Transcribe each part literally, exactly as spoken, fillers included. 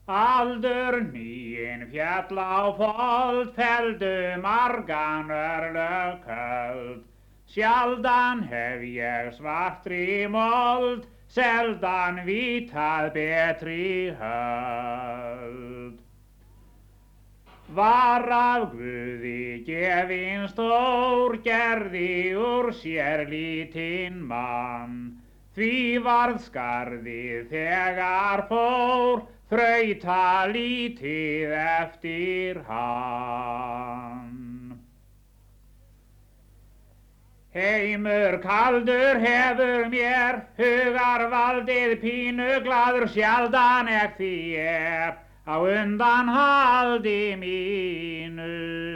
Aldur nýinn fjall á fold, felldu margan örlög köld. Sjaldan hef ég svartri mold, seldan vitað betri höld. Var af Guði gefinn stór, gerði úr sér lítinn mann. Því varð skarðið þegar fór, þrauta lítið eftir hann. Heimur kaldur hefur mér, hugarvaldið pínu glaður, sjaldan ek því er á undanhaldi mínu.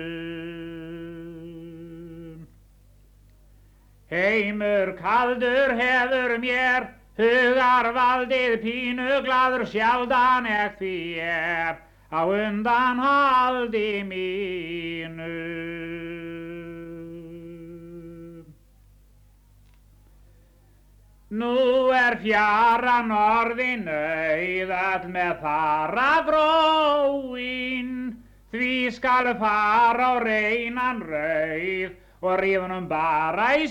Heimur kaldur hefur mér, hugarvaldið pínu glaður, sjaldan ek því er á undanhaldi mínu. Nú er fjaran orðin auð, öll með þara gróin, því skal fara á reinan rauð og rífunum bara í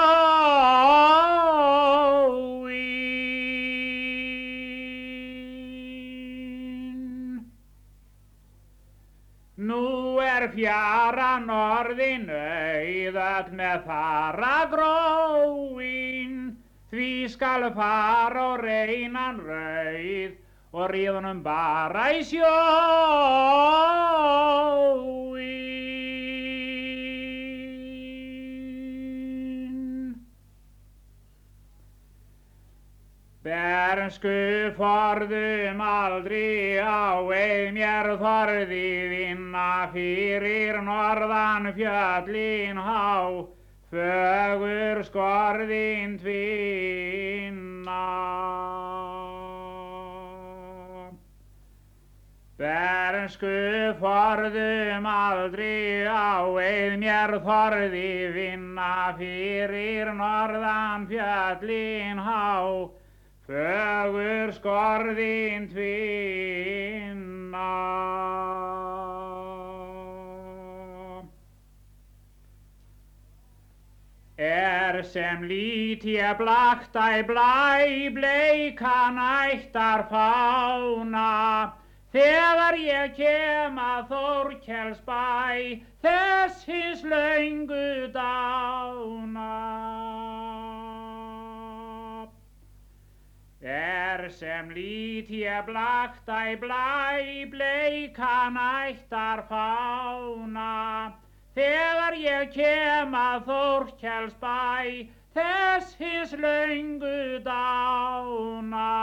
sjóin. Nú er fjaran orðin auð, öll með þara gróin, því skal fara á reinan rauð og rífunum bara í sjóin. Bernsku forðum aldrei á eið mér þorði vinna fyrir norðan fjöllin há, fögur skorðin tvinna. Bernsku forðum aldrei á eið mér þorði vinna fyrir norðan fjöllin há, fögur skorðin tvinna. Er sem lít ég blakta í blæ, bleika nættar fána, þegar ég kem að Þórkelsbæ, þess hins löngu dána. Er sem lít ég blakta í blæ, bleika nættar fána, þegar ég kem að Þórkelsbæ, þess hins löngu dána.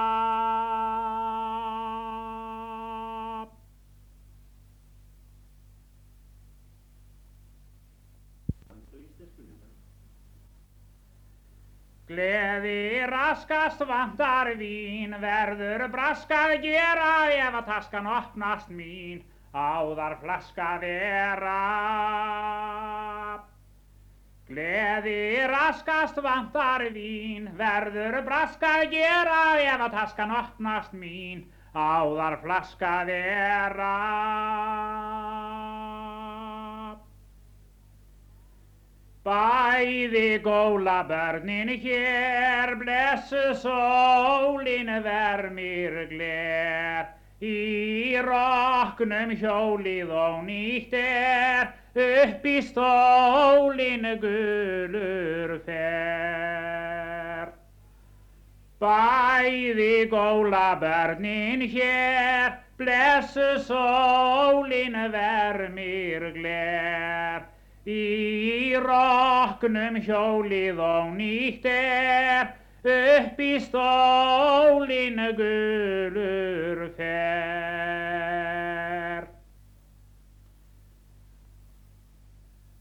Gleði raskast vantar vín, verður braskað gera ef að taskan opnast mín, áðar flaska vera. Gleði raskast vantar vín, verður braskað gera ef að taskan opnast mín, áðar flaska vera. Bæði góla börnin hér, blessu sólin vermir gler, í rokknum hjólið og nýtt er, upp í stólin gulur fer. Bæði góla börnin hér, blessu sólin vermir gler, í rokknum hjólið og nýtt er, upp í stólin gulur